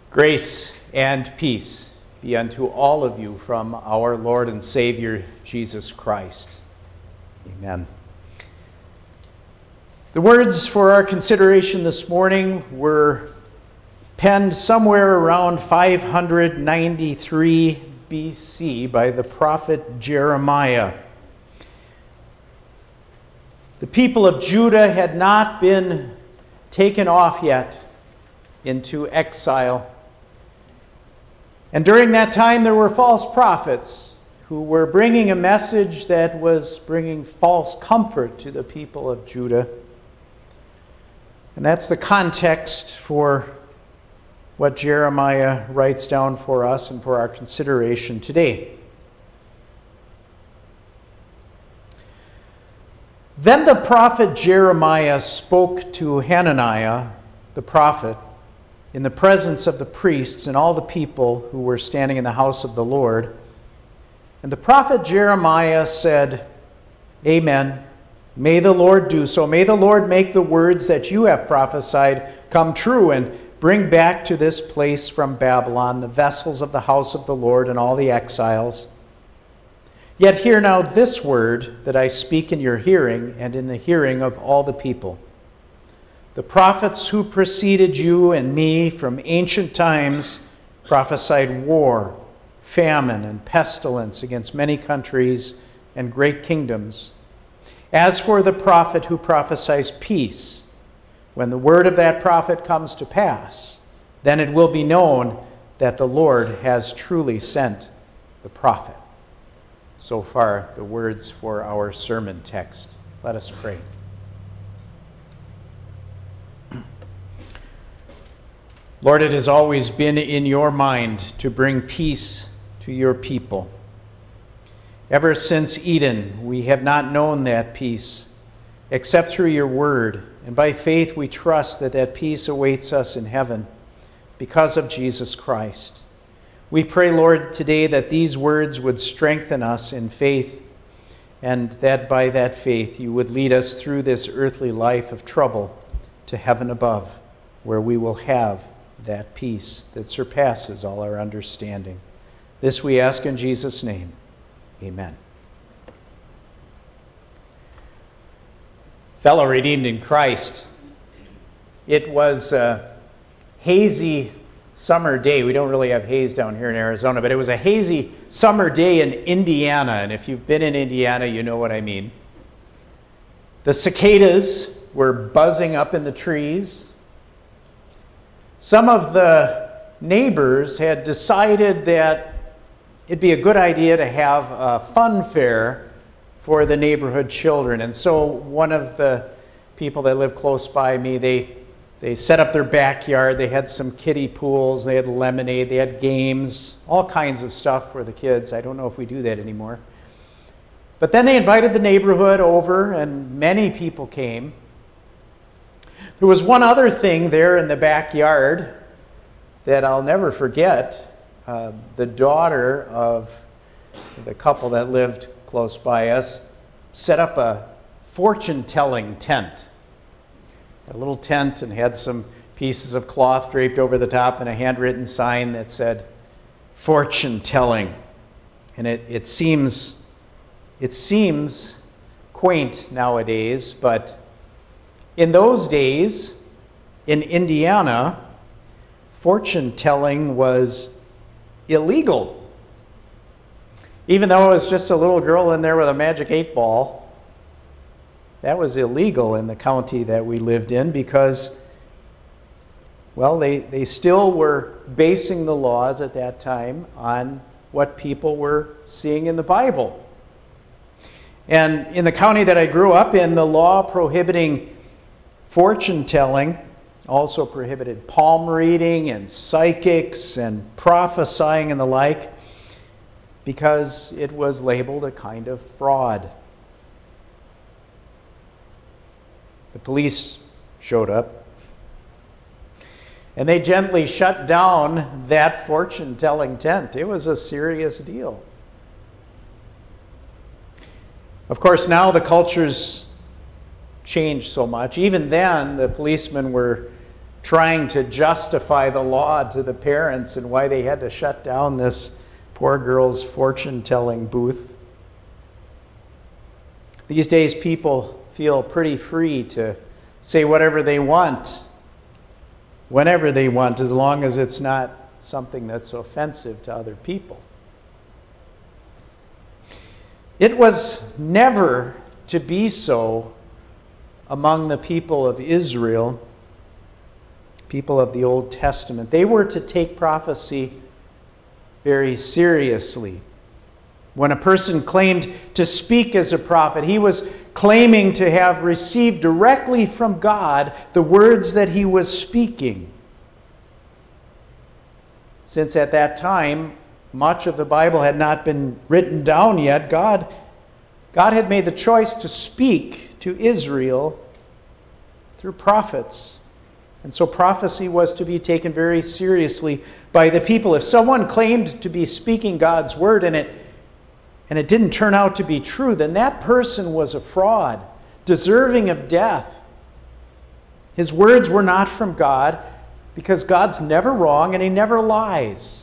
Grace and peace be unto all of you from our Lord and Savior, Jesus Christ. Amen. The words for our consideration this morning were penned somewhere around 593 BC by the prophet Jeremiah. The people of Judah had not been taken off yet into exile. And during that time, there were false prophets who were bringing a message that was bringing false comfort to the people of Judah. And that's the context for what Jeremiah writes down for us and for our consideration today. Then the prophet Jeremiah spoke to Hananiah, the prophet, in the presence of the priests and all the people who were standing in the house of the Lord. And the prophet Jeremiah said, Amen. May the Lord do so. May the Lord make the words that you have prophesied come true and bring back to this place from Babylon the vessels of the house of the Lord and all the exiles. Yet hear now this word that I speak in your hearing and in the hearing of all the people. The prophets who preceded you and me from ancient times prophesied war, famine, and pestilence against many countries and great kingdoms. As for the prophet who prophesies peace, when the word of that prophet comes to pass, then it will be known that the Lord has truly sent the prophet. So far, the words for our sermon text. Let us pray. Lord, it has always been in your mind to bring peace to your people. Ever since Eden, we have not known that peace except through your word, and by faith we trust that that peace awaits us in heaven because of Jesus Christ. We pray, Lord, today that these words would strengthen us in faith, and that by that faith you would lead us through this earthly life of trouble to heaven above, where we will have that peace that surpasses all our understanding. This we ask in Jesus' name. Amen. Fellow redeemed in Christ, it was a hazy summer day. We don't really have haze down here in Arizona, but it was a hazy summer day in Indiana. And if you've been in Indiana, you know what I mean. The cicadas were buzzing up in the trees. Some of the neighbors had decided that it'd be a good idea to have a fun fair for the neighborhood children. And so one of the people that live close by me, they set up their backyard. They had some kiddie pools. They had lemonade. They had games, all kinds of stuff for the kids. I don't know if we do that anymore. But then they invited the neighborhood over, and many people came. There was one other thing there in the backyard that I'll never forget. The daughter of the couple that lived close by us set up a fortune-telling tent. A little tent, and had some pieces of cloth draped over the top and a handwritten sign that said, fortune-telling. And it seems quaint nowadays, but in those days, in Indiana, fortune-telling was illegal. Even though it was just a little girl in there with a magic 8-ball, that was illegal in the county that we lived in because, well, they still were basing the laws at that time on what people were seeing in the Bible. And in the county that I grew up in, the law prohibiting fortune-telling also prohibited palm reading and psychics and prophesying and the like because it was labeled a kind of fraud. The police showed up, and they gently shut down that fortune-telling tent. It was a serious deal. Of course, now the culture's changed so much. Even then, the policemen were trying to justify the law to the parents and why they had to shut down this poor girl's fortune-telling booth. These days, people feel pretty free to say whatever they want, whenever they want, as long as it's not something that's offensive to other people. It was never to be so among the people of Israel, people of the Old Testament. They were to take prophecy very seriously. When a person claimed to speak as a prophet, he was claiming to have received directly from God the words that he was speaking. Since at that time, much of the Bible had not been written down yet, God had made the choice to speak to Israel through prophets. And so prophecy was to be taken very seriously by the people. If someone claimed to be speaking God's word and it didn't turn out to be true, then that person was a fraud, deserving of death. His words were not from God, because God's never wrong and he never lies.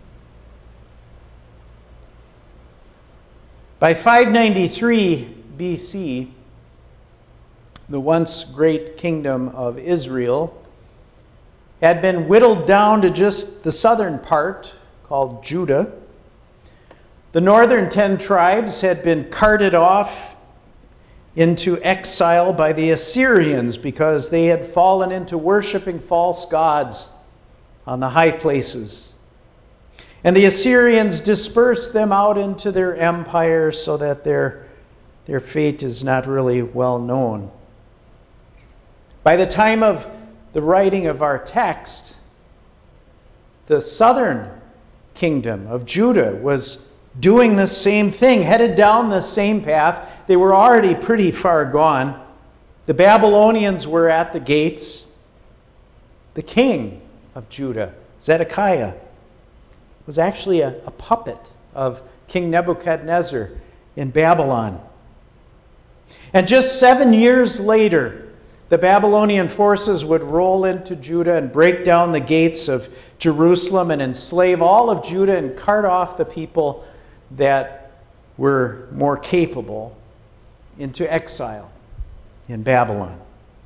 By 593 BC, the once great kingdom of Israel had been whittled down to just the southern part, called Judah. The northern 10 tribes had been carted off into exile by the Assyrians because they had fallen into worshiping false gods on the high places. And the Assyrians dispersed them out into their empire so that their fate is not really well known. By the time of the writing of our text, the southern kingdom of Judah was doing the same thing, headed down the same path. They were already pretty far gone. The Babylonians were at the gates. The king of Judah, Zedekiah, was actually a puppet of King Nebuchadnezzar in Babylon. And just 7 years later, the Babylonian forces would roll into Judah and break down the gates of Jerusalem and enslave all of Judah and cart off the people that were more capable into exile in Babylon.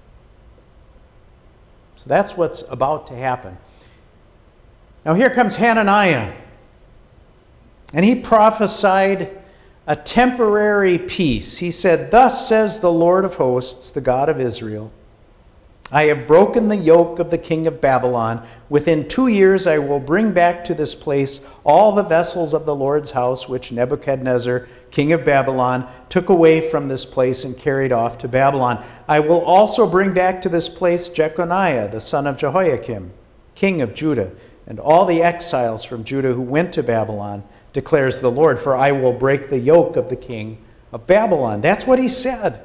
So that's what's about to happen. Now here comes Hananiah, and he prophesied a temporary peace. He said, "Thus says the Lord of hosts, the God of Israel, I have broken the yoke of the king of Babylon. Within 2 years I will bring back to this place all the vessels of the Lord's house, which Nebuchadnezzar, king of Babylon, took away from this place and carried off to Babylon. I will also bring back to this place Jeconiah, the son of Jehoiakim, king of Judah, and all the exiles from Judah who went to Babylon, declares the Lord, for I will break the yoke of the king of Babylon." That's what he said.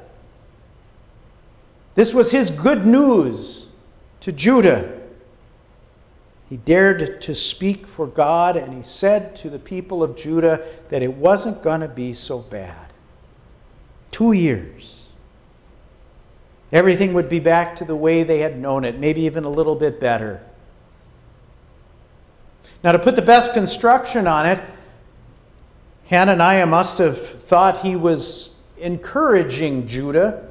This was his good news to Judah. He dared to speak for God, and he said to the people of Judah that it wasn't going to be so bad. 2 years. Everything would be back to the way they had known it, maybe even a little bit better. Now, to put the best construction on it, Hananiah must have thought he was encouraging Judah.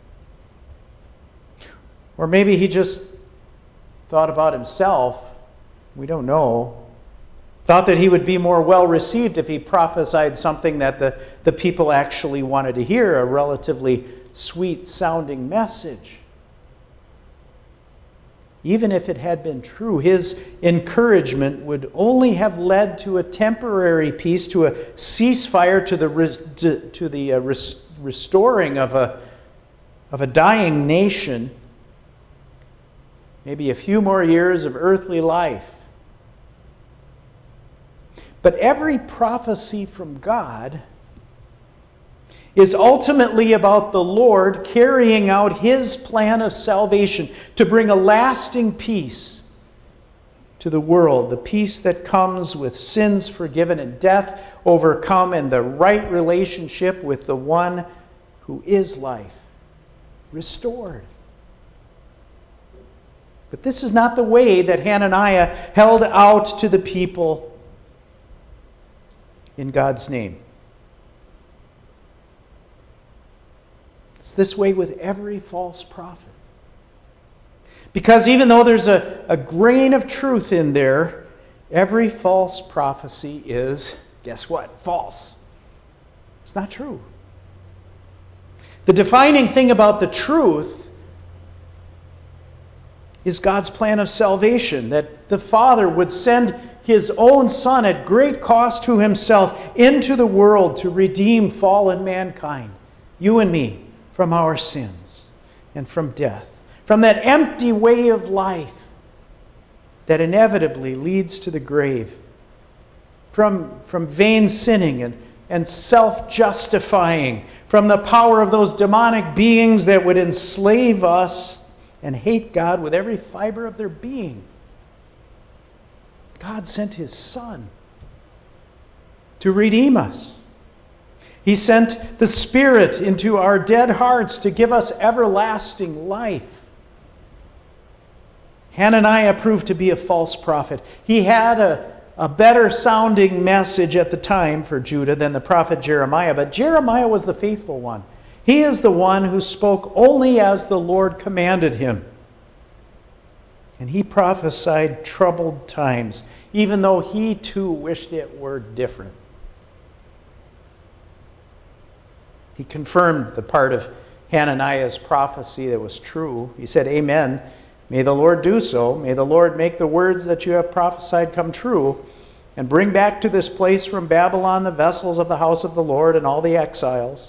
Or maybe he just thought about himself. We don't know. Thought that he would be more well received if he prophesied something that the people actually wanted to hear, a relatively sweet sounding message. Even if it had been true, his encouragement would only have led to a temporary peace, to a ceasefire, to the restoring of a dying nation, maybe a few more years of earthly life. But every prophecy from God is ultimately about the Lord carrying out his plan of salvation to bring a lasting peace to the world, the peace that comes with sins forgiven and death overcome and the right relationship with the one who is life restored. But this is not the way that Hananiah held out to the people in God's name. It's this way with every false prophet. Because even though there's a grain of truth in there, every false prophecy is, guess what? False. It's not true. The defining thing about the truth is God's plan of salvation, that the Father would send His own Son at great cost to Himself into the world to redeem fallen mankind, you and me, from our sins and from death, from that empty way of life that inevitably leads to the grave, from vain sinning and self-justifying, from the power of those demonic beings that would enslave us and hate God with every fiber of their being. God sent His Son to redeem us. He sent the Spirit into our dead hearts to give us everlasting life. Hananiah proved to be a false prophet. He had a better sounding message at the time for Judah than the prophet Jeremiah, but Jeremiah was the faithful one. He is the one who spoke only as the Lord commanded him. And he prophesied troubled times, even though he too wished it were different. He confirmed the part of Hananiah's prophecy that was true. He said, "Amen. May the Lord do so. May the Lord make the words that you have prophesied come true, and bring back to this place from Babylon the vessels of the house of the Lord and all the exiles."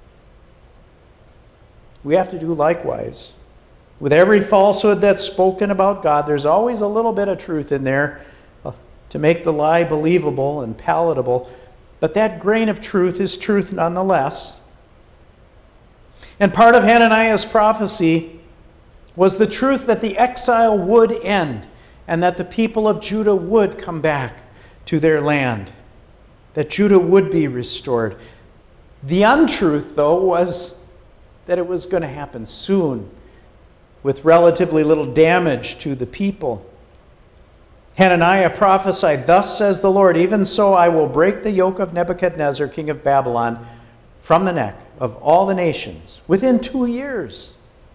We have to do likewise. With every falsehood that's spoken about God, there's always a little bit of truth in there to make the lie believable and palatable. But that grain of truth is truth nonetheless. And part of Hananiah's prophecy was the truth that the exile would end and that the people of Judah would come back to their land, that Judah would be restored. The untruth, though, was that it was going to happen soon with relatively little damage to the people. Hananiah prophesied, "Thus says the Lord, even so I will break the yoke of Nebuchadnezzar, king of Babylon, from the neck of all the nations within 2 years."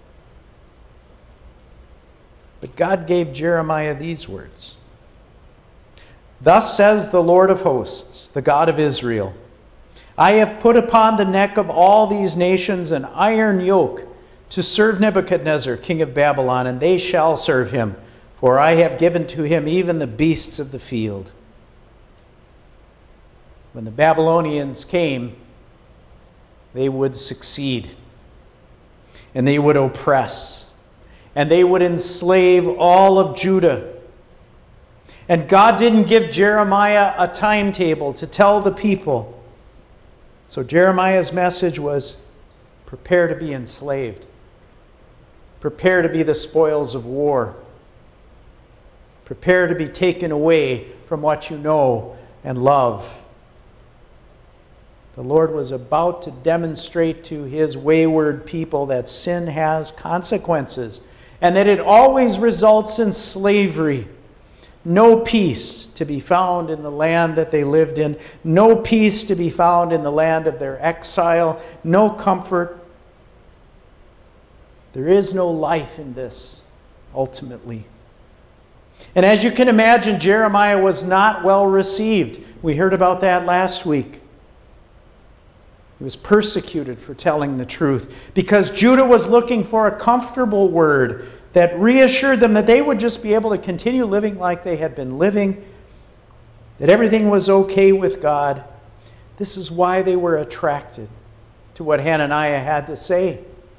But God gave Jeremiah these words. "Thus says the Lord of hosts, the God of Israel, I have put upon the neck of all these nations an iron yoke to serve Nebuchadnezzar, king of Babylon, and they shall serve him, for I have given to him even the beasts of the field." When the Babylonians came, they would succeed, and they would oppress, and they would enslave all of Judah. And God didn't give Jeremiah a timetable to tell the people. So Jeremiah's message was, prepare to be enslaved. Prepare to be the spoils of war. Prepare to be taken away from what you know and love. The Lord was about to demonstrate to His wayward people that sin has consequences and that it always results in slavery. No peace to be found in the land that they lived in. No peace to be found in the land of their exile. No comfort. There is no life in this, ultimately. And as you can imagine, Jeremiah was not well received. We heard about that last week. He was persecuted for telling the truth because Judah was looking for a comfortable word that reassured them that they would just be able to continue living like they had been living, that everything was okay with God. This is why they were attracted to what Hananiah had to say.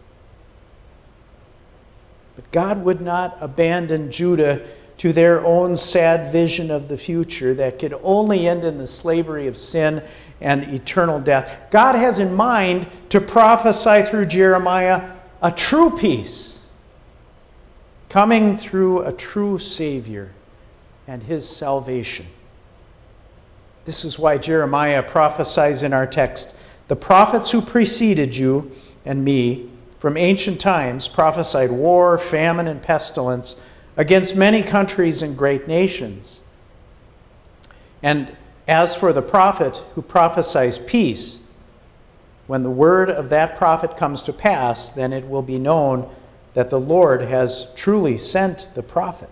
But God would not abandon Judah to their own sad vision of the future that could only end in the slavery of sin and eternal death. God has in mind to prophesy through Jeremiah a true peace coming through a true Savior and His salvation. This is why Jeremiah prophesies in our text, "The prophets who preceded you and me from ancient times prophesied war, famine, and pestilence against many countries and great nations. And as for the prophet who prophesies peace, when the word of that prophet comes to pass, then it will be known that the Lord has truly sent the prophet.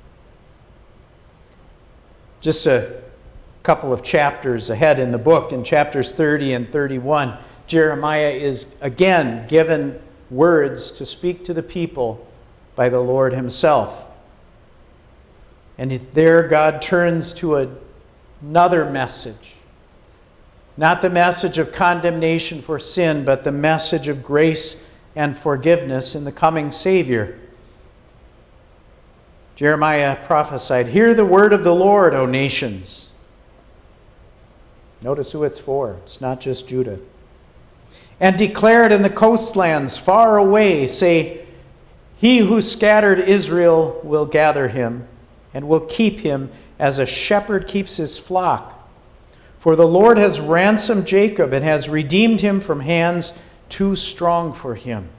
Just a couple of chapters ahead in the book, in chapters 30 and 31, Jeremiah is again given words to speak to the people by the Lord himself. And there God turns to another message. Not the message of condemnation for sin, but the message of grace and forgiveness in the coming Savior. Jeremiah prophesied, "Hear the word of the Lord, O nations." Notice who it's for. It's not just Judah. "And declare it in the coastlands far away. Say, He who scattered Israel will gather him and will keep him as a shepherd keeps his flock. For the Lord has ransomed Jacob and has redeemed him from hands too strong for him."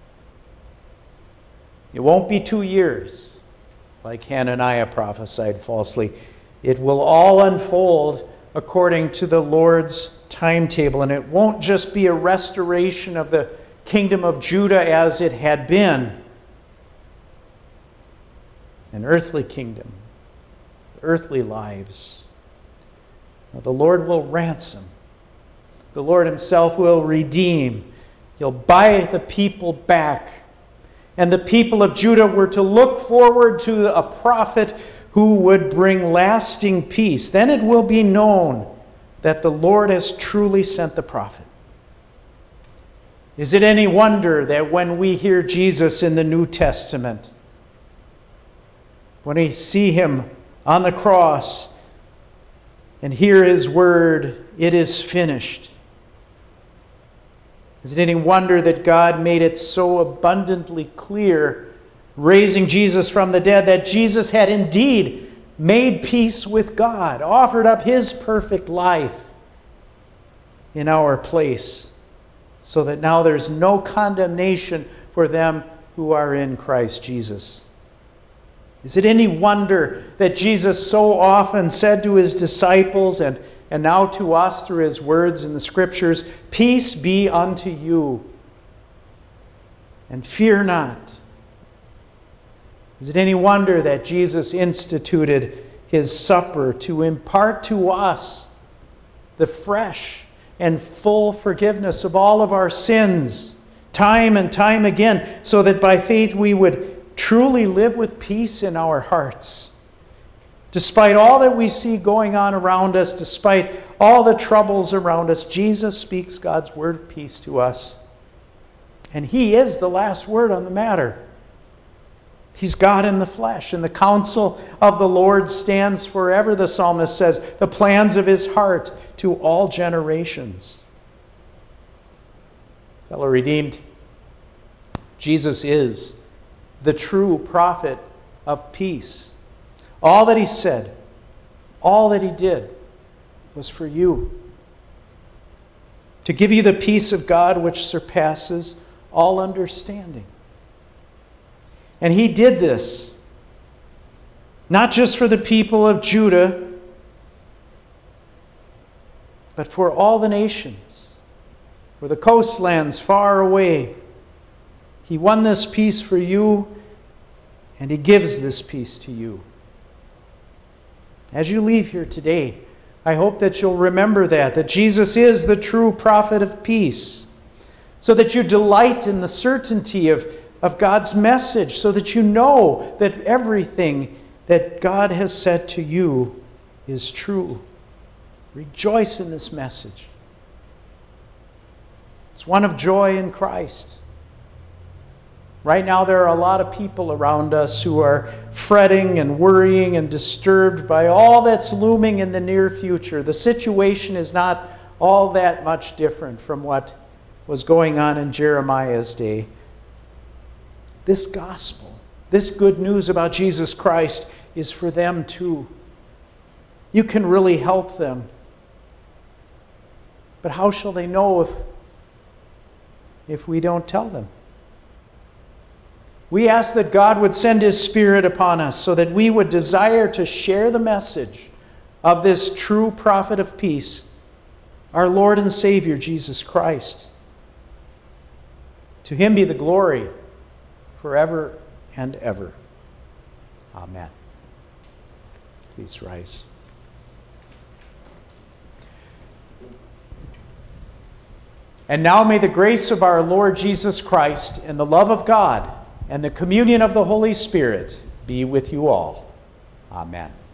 It won't be 2 years, like Hananiah prophesied falsely. It will all unfold according to the Lord's timetable, and it won't just be a restoration of the kingdom of Judah as it had been, an earthly kingdom, earthly lives. Now, the Lord will ransom. The Lord himself will redeem. He'll buy the people back. And the people of Judah were to look forward to a prophet who would bring lasting peace. Then it will be known that the Lord has truly sent the prophet. Is it any wonder that when we hear Jesus in the New Testament, when we see him on the cross and hear his word, "It is finished"? Is it any wonder that God made it so abundantly clear, raising Jesus from the dead, that Jesus had indeed made peace with God, offered up his perfect life in our place, so that now there's no condemnation for them who are in Christ Jesus? Is it any wonder that Jesus so often said to his disciples and now to us through his words in the Scriptures, "Peace be unto you, and fear not"? Is it any wonder that Jesus instituted his supper to impart to us the fresh and full forgiveness of all of our sins, time and time again, so that by faith we would truly live with peace in our hearts? Despite all that we see going on around us, despite all the troubles around us, Jesus speaks God's word of peace to us. And he is the last word on the matter. He's God in the flesh, and the counsel of the Lord stands forever, the psalmist says, the plans of his heart to all generations. Fellow redeemed, Jesus is the true prophet of peace. All that he said, all that he did was for you, to give you the peace of God which surpasses all understanding. And he did this not just for the people of Judah, but for all the nations, for the coastlands far away. He won this peace for you, and he gives this peace to you. As you leave here today, I hope that you'll remember that Jesus is the true prophet of peace, so that you delight in the certainty of God's message, so that you know that everything that God has said to you is true. Rejoice in this message. It's one of joy in Christ. Right now, there are a lot of people around us who are fretting and worrying and disturbed by all that's looming in the near future. The situation is not all that much different from what was going on in Jeremiah's day. This gospel, this good news about Jesus Christ, is for them too. You can really help them. But how shall they know if we don't tell them? We ask that God would send His Spirit upon us so that we would desire to share the message of this true prophet of peace, our Lord and Savior, Jesus Christ. To Him be the glory forever and ever. Amen. Please rise. And now may the grace of our Lord Jesus Christ and the love of God and the communion of the Holy Spirit be with you all. Amen.